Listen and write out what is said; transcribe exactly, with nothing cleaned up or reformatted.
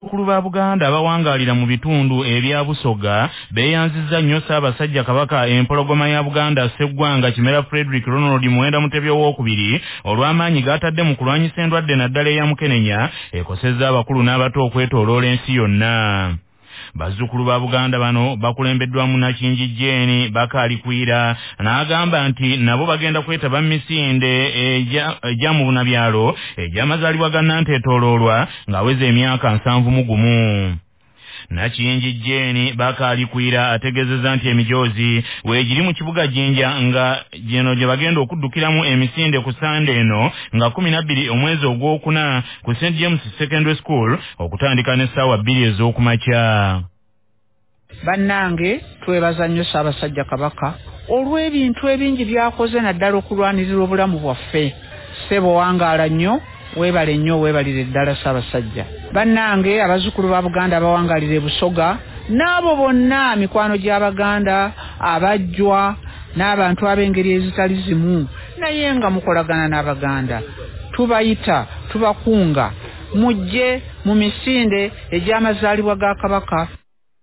bazzukulu ba Buganda abawangalira mu bitundu ebya Busoga beeyanzizza nnyo Ssaabasajja Kabaka empologoma ya Buganda Sseggwanga Kimera Frederick Ronald Muwenda Mutebi owookubiri olw'amaanyi g'atadde mu kulwanyisa endwadde naddala eya Mukenenya ekosezza abakulu n'abato okwetooloola ensi yonna. Bazzukulu ba Buganda bano bakulembeddwamu Nakingi Jane Bakalikwira n'agamba nti nabo bagenda kwetaba misinde egya mu bunabyalo egy'amazaalibwa ga Nanteetooloolwa ng'aweza emyaka nsanvu mu gumu. Nakingi Jane Bakalikwira ategeezezza nti emijoozi weegiri mu kibuga Jinja nga gino gye bagenda okuddukiramu emisinde ku Sande eno nga kumi na bbiri omwezi ogwokuna ku Saint James Secondary School okutandika n'essaawa bbiri ez'okumakya. Bannange twebaza nnyo Ssaabasajja Kabaka olw'ebintu ebingi by'akoze naddala okulwanirira obulamu bwaffe. Ssebo wangaala nnyo, weebale nnyo, weebalire ddala Ssaabasajja. Bannange abazzukulu ba Buganda abawangalira e Busoga n'abo bonna mikwano gy'Abaganda abajjwa n'abantu ab'engeri ezitali zimu naye nga mukolagana n'Abaganda, tubayita tubakunga mujje mu misinde egy'amazaalibwa ga Kabaka